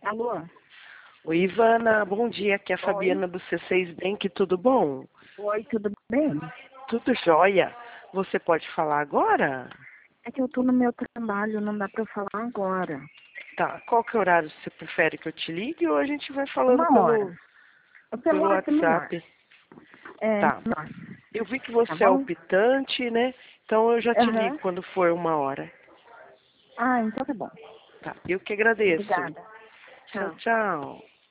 Alô? Oi, Ivana, bom dia. Aqui é a Oi. Fabiana do C6 Bank, tudo bom? Oi, tudo bem? Tudo jóia. Você pode falar agora? É que eu tô no meu trabalho, não dá pra eu falar agora. Tá, qual que é o horário você prefere que eu te ligue ou a gente vai falando Uma hora. Pelo pelo WhatsApp é melhor. WhatsApp? É, Tá, melhor. eu vi que Tá você é bom? optante, né? Então eu já te ligo Aham. quando for uma hora. Ah, então tá bom. Tá, eu que agradeço. Obrigada. Tchau, Tchau. tchau.